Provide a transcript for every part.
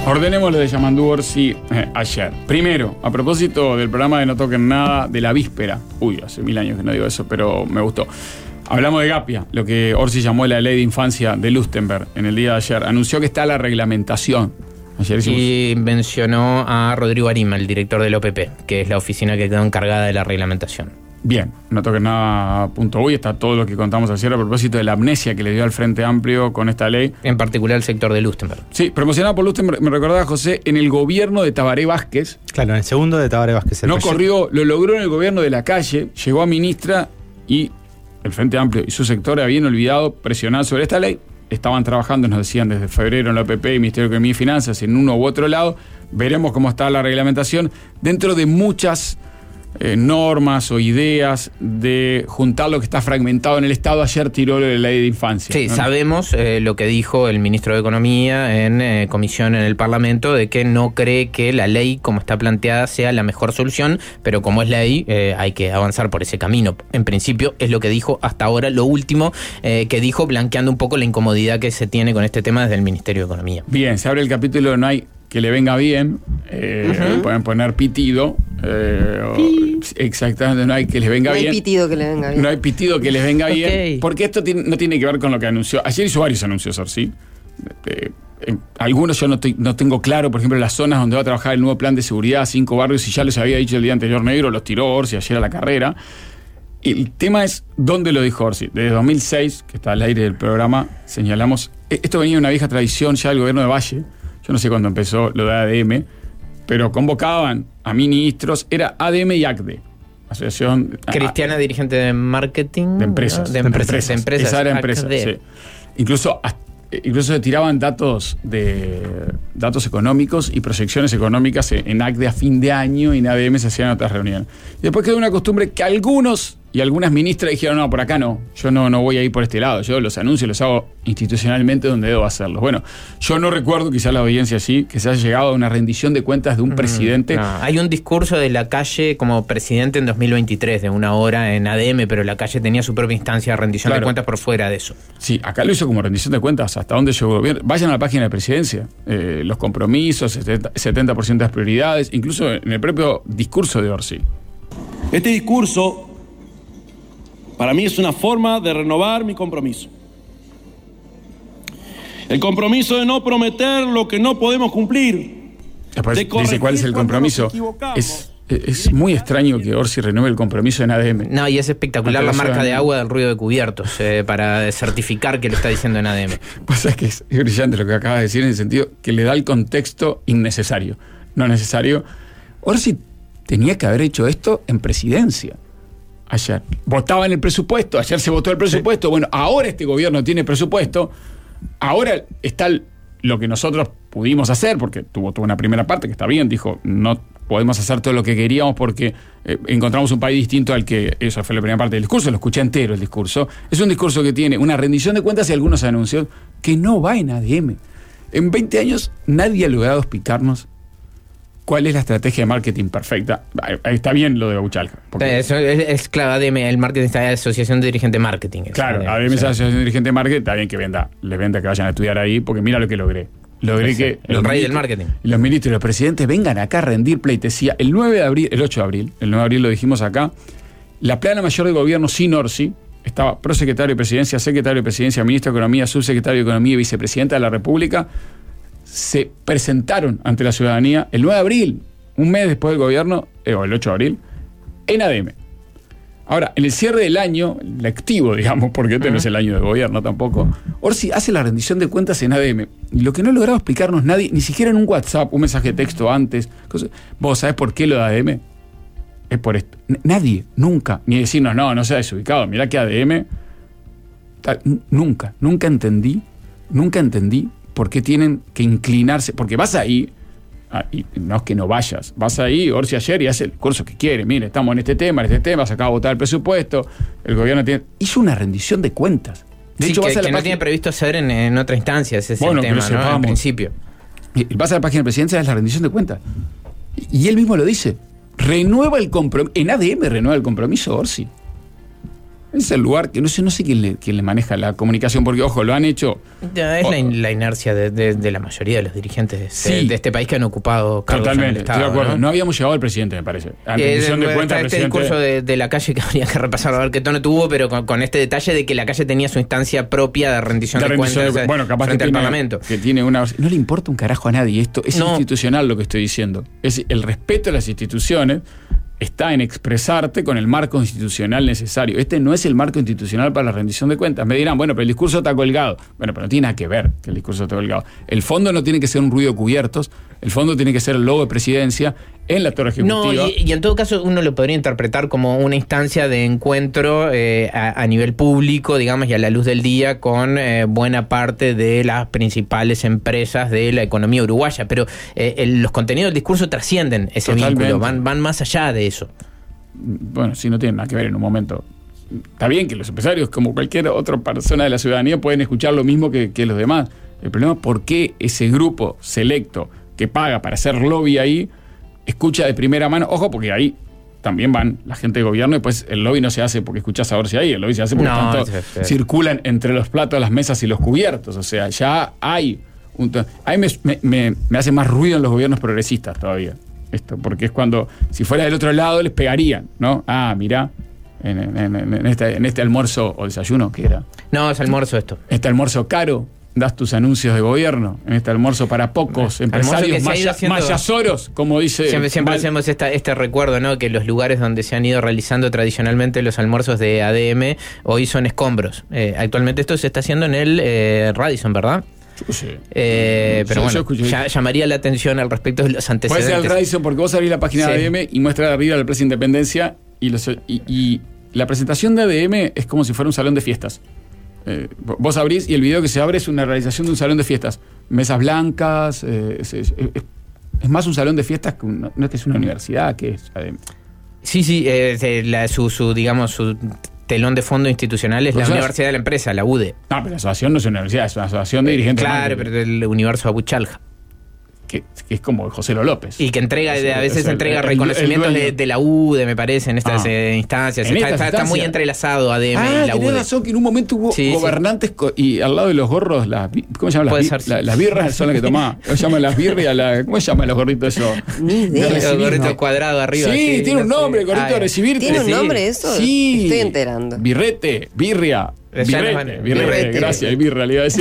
Ordenemos lo de Yamandú Orsi ayer. Primero, a propósito del programa de No Toquen Nada de la víspera. Uy, hace 1000 años que no digo eso, pero me gustó. Hablamos de Gapia, lo que Orsi llamó la ley de infancia de Lustenberg en el día de ayer. Anunció que está la reglamentación. Ayer hicimos... Y mencionó a Rodrigo Arima, el director del OPP, que es la oficina que quedó encargada de la reglamentación. Bien, No Toquen Nada.uy está todo lo que contamos ayer a propósito de la amnesia que le dio al Frente Amplio con esta ley. En particular el sector de Lustenberg. Sí, promocionado por Lustenberg, me recordaba José, en el gobierno de Tabaré Vázquez. Claro, en el segundo de Tabaré Vázquez. No corrió, lo logró en el gobierno de la calle, llegó a ministra y el Frente Amplio y su sector habían olvidado presionar sobre esta ley. Estaban trabajando, nos decían, desde febrero en la OPP y Ministerio de Economía y Finanzas en uno u otro lado. Veremos cómo está la reglamentación dentro de muchas normas o ideas de juntar lo que está fragmentado en el Estado. Ayer tiró la ley de infancia. Sí, ¿no? Sabemos lo que dijo el ministro de Economía en comisión en el Parlamento, de que no cree que la ley como está planteada sea la mejor solución, pero como es ley hay que avanzar por ese camino. En principio es lo que dijo hasta ahora, lo último que dijo, blanqueando un poco la incomodidad que se tiene con este tema desde el Ministerio de Economía. Bien, se abre el capítulo de No hay que le venga bien, pueden poner pitido, exactamente, no hay que les venga bien. No hay pitido que le venga bien. No hay pitido que les venga bien, porque esto no tiene que ver con lo que anunció. Ayer hizo varios anuncios, Orsi. Algunos yo no tengo claro, por ejemplo, las zonas donde va a trabajar el nuevo plan de seguridad, 5 barrios, y ya les había dicho el día anterior negro, los tiró Orsi ayer a la carrera. El tema es dónde lo dijo Orsi. Desde 2006, que está al aire del programa, señalamos, esto venía de una vieja tradición ya del gobierno de Valle. Yo no sé cuándo empezó lo de ADM, pero convocaban a ministros, era ADM y ACDE, Asociación Cristiana Dirigente de Marketing. De Empresas. ¿No? De empresas. Esa era empresa, sí. Incluso se tiraban datos económicos y proyecciones económicas en ACDE a fin de año y en ADM se hacían otras reuniones. Y después quedó una costumbre que algunos y algunas ministras dijeron, no, por acá no, yo no voy a ir por este lado, yo los anuncios los hago institucionalmente donde debo hacerlos. Bueno, yo no recuerdo, quizás la audiencia sí, que se haya llegado a una rendición de cuentas de un presidente. No, hay un discurso de la calle como presidente en 2023 de 1 hora en ADM, pero la calle tenía su propia instancia de rendición de cuentas por fuera de eso. Sí, acá lo hizo como rendición de cuentas, hasta dónde llegó el gobierno. Vayan a la página de presidencia, los compromisos, 70% de las prioridades, incluso en el propio discurso de Orsi. Este discurso para mí es una forma de renovar mi compromiso. El compromiso de no prometer lo que no podemos cumplir. Dice cuál es el compromiso. Es muy extraño que Orsi renueve el compromiso en ADM. No, y es espectacular la marca de agua del ruido de cubiertos para certificar que lo está diciendo en ADM. Pasa que es brillante lo que acabas de decir en el sentido que le da el contexto innecesario, no necesario. Orsi tenía que haber hecho esto en presidencia. Ayer votaba en el presupuesto, ayer se votó el presupuesto. Sí. Bueno, ahora este gobierno tiene presupuesto, ahora está lo que nosotros pudimos hacer, porque tuvo una primera parte que está bien, dijo, no podemos hacer todo lo que queríamos porque encontramos un país distinto al que, eso fue la primera parte del discurso, lo escuché entero el discurso. Es un discurso que tiene una rendición de cuentas y algunos anuncios que no va en ADM. En 20 años nadie ha logrado explicarnos cuál es la estrategia de marketing perfecta. Está bien lo de Bauchalca. Es claro, ADM, el marketing está en la Asociación de Dirigente de Marketing. Claro, ADM es la Asociación de Dirigente de Marketing, está bien que les venda que vayan a estudiar ahí, porque mira lo que logré. Que el rey del marketing. Los ministros y los presidentes vengan acá a rendir pleitesía. El 8 de abril lo dijimos acá, la plana mayor de gobierno sin Orsi, estaba prosecretario de Presidencia, secretario de Presidencia, ministro de Economía, subsecretario de Economía y vicepresidenta de la República, se presentaron ante la ciudadanía el 9 de abril, un mes después del gobierno, o el 8 de abril, en ADM. Ahora, en el cierre del año lectivo, digamos, porque este no es el año de gobierno tampoco, Orsi hace la rendición de cuentas en ADM. Y lo que no ha logrado explicarnos nadie, ni siquiera en un WhatsApp, un mensaje de texto antes, ¿vos sabés por qué lo de ADM? Es por esto. Nadie, nunca, ni decirnos, no se ha desubicado, mirá que ADM, nunca entendí por qué tienen que inclinarse, porque vas ahí, y no es que no vayas, vas ahí, Orsi ayer y hace el curso que quiere, mire, estamos en este tema, se acaba de votar el presupuesto, el gobierno hizo una rendición de cuentas. De hecho, que no tiene previsto hacer en otra instancia, ese es el tema, ¿no? En principio. Vas a la página de presidencia, es la rendición de cuentas. Y él mismo lo dice, renueva el compromiso, en ADM renueva el compromiso Orsi. Es el lugar que no sé quién le maneja la comunicación, porque, ojo, lo han hecho. Es la inercia de la mayoría de los dirigentes de este país que han ocupado cargos en el Estado. Estoy de acuerdo. No habíamos llegado al presidente, me parece. A rendición de cuentas, este discurso de la calle que habría que repasarlo, a ver qué tono tuvo, pero con este detalle de que la calle tenía su instancia propia de rendición de cuentas capaz frente al Parlamento. Que tiene una... No le importa un carajo a nadie esto. Es institucional lo que estoy diciendo. Es el respeto a las instituciones. Está en expresarte con el marco institucional necesario. Este no es el marco institucional para la rendición de cuentas. Me dirán, bueno, pero el discurso está colgado. Bueno, pero no tiene nada que ver que el discurso esté colgado. El fondo no tiene que ser un ruido de cubiertos. El fondo tiene que ser el logo de presidencia en la torre ejecutiva. No, y en todo caso uno lo podría interpretar como una instancia de encuentro a nivel público, digamos, y a la luz del día con buena parte de las principales empresas de la economía uruguaya. Pero los contenidos del discurso trascienden ese vínculo, van más allá de eso. Bueno, sí, no tienen nada que ver en un momento. Está bien que los empresarios, como cualquier otra persona de la ciudadanía, pueden escuchar lo mismo que los demás. El problema es por qué ese grupo selecto que paga para hacer lobby ahí escucha de primera mano. Ojo, porque ahí también van la gente de gobierno y pues el lobby no se hace porque escuchas a ver si ahí, el lobby se hace porque circulan entre los platos, las mesas y los cubiertos. O sea, ya hay ahí me hace más ruido en los gobiernos progresistas todavía esto, porque es cuando, si fuera del otro lado, les pegarían, ¿no? Mirá, en este almuerzo o desayuno, ¿qué era? No, es almuerzo esto. Este almuerzo caro, das tus anuncios de gobierno, en este almuerzo para pocos empresarios mayasoros, como dice. Siempre hacemos este recuerdo, ¿no? Que los lugares donde se han ido realizando tradicionalmente los almuerzos de ADM hoy son escombros. Actualmente esto se está haciendo en el Radisson, ¿verdad? Sí. Pero bueno, llamaría la atención al respecto de los antecedentes. Puede ser el Radisson, porque vos abrís la página de ADM y muestra de arriba la Plaza Independencia y la presentación de ADM es como si fuera un salón de fiestas. Vos abrís y el video que se abre es una realización de un salón de fiestas. Mesas blancas, es más un salón de fiestas que no es que es una universidad, que es ADM. Sí, su telón de fondo institucional es la Universidad de la Empresa, la UDE. No, pero la asociación no es una universidad, es una asociación de dirigentes. Claro, pero del universo Abuchalja. Que es como José Lo López. Y que entrega, a veces entrega reconocimientos de la UDE, me parece, en estas instancias. Está muy entrelazado ADM y la UDE. Tenés razón que en un momento hubo gobernantes y al lado de los gorros, ¿cómo se llaman las birras? Son las que tomaba. ¿Cómo se llaman las birras? ¿Cómo se llaman los gorritos esos? Los gorritos cuadrados arriba. Sí, tiene un nombre, el gorrito de recibirte. ¿Tiene un nombre eso? Sí. Estoy enterando. Birrete, birria. Birrete, gracias, birra le iba a decir.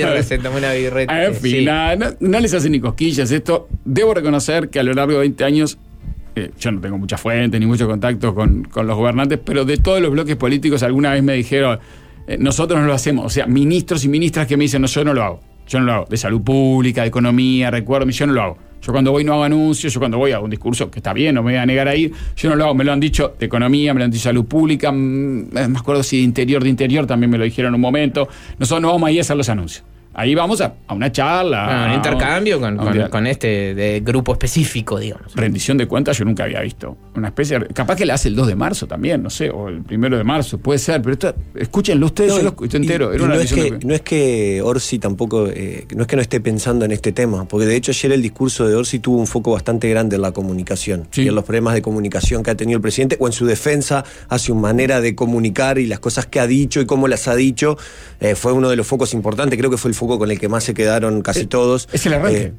Una birrete. En fin, no les hacen ni cosquillas esto. Debo reconocer que a lo largo de 20 años, yo no tengo mucha fuente ni mucho contacto con los gobernantes, pero de todos los bloques políticos alguna vez me dijeron, nosotros no lo hacemos. O sea, ministros y ministras que me dicen, no, yo no lo hago. De salud pública, de economía, recuerdo, yo no lo hago. Yo cuando voy no hago anuncios, yo cuando voy hago un discurso que está bien, no me voy a negar a ir, yo no lo hago, me lo han dicho de economía, me lo han dicho de salud pública, me acuerdo si de interior también me lo dijeron en un momento. Nosotros no vamos ahí a hacer los anuncios. Ahí vamos a una charla. Un intercambio con este de grupo específico, digamos. Rendición de cuentas yo nunca había visto. Una especie capaz que la hace el 2 de marzo también, no sé, o el 1 de marzo, puede ser, pero esto, escúchenlo ustedes, yo lo escuché entero. Era una no es que Orsi tampoco, no es que no esté pensando en este tema, porque de hecho ayer el discurso de Orsi tuvo un foco bastante grande en la comunicación y en los problemas de comunicación que ha tenido el presidente, o en su defensa a su manera de comunicar y las cosas que ha dicho y cómo las ha dicho. Fue uno de los focos importantes, creo que fue el foco con el que más se quedaron casi todos. Es el arranque.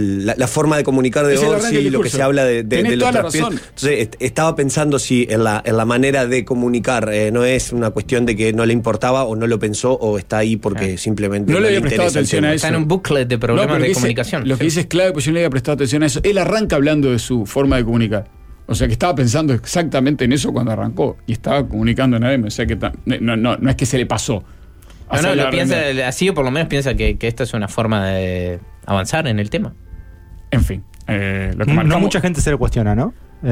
La forma de comunicar de Orsi, lo que se habla de los traspiés. Entonces, estaba pensando si en la manera de comunicar no es una cuestión de que no le importaba o no lo pensó o está ahí porque simplemente no le había prestado atención a eso. Está en un booklet de problemas de comunicación. Lo que dice es clave, pues yo no le había prestado atención a eso. Él arranca hablando de su forma de comunicar. O sea que estaba pensando exactamente en eso cuando arrancó y estaba comunicando en ADM. O sea que no es que se le pasó. Lo piensa así, o por lo menos piensa que esta es una forma de avanzar en el tema. En fin, lo que no mucha gente se lo cuestiona, ¿no?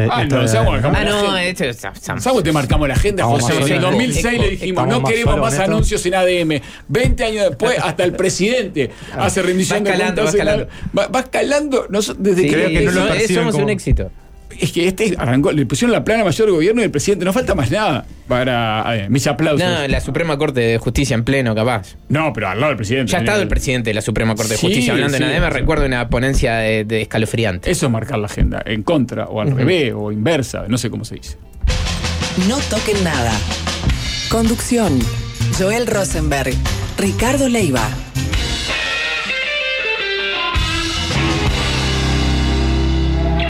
¿Sabes te marcamos la agenda, José? En el 2006 le dijimos, no queremos más anuncios en ADM. 20 años después, hasta el presidente hace rendición de cuentas. Va escalando. Creo que no lo perciben somos un éxito. Es que arrancó, le pusieron la plana mayor del gobierno y el presidente. No falta más nada para mis aplausos. No, la Suprema Corte de Justicia en pleno, capaz. No, pero al lado del presidente. Ya ha estado el presidente de la Suprema Corte de Justicia hablando en ADM. Recuerdo una ponencia de escalofriante. Eso es marcar la agenda, en contra, o al revés, o inversa, no sé cómo se dice. No toquen nada. Conducción: Joel Rosenberg, Ricardo Leiva,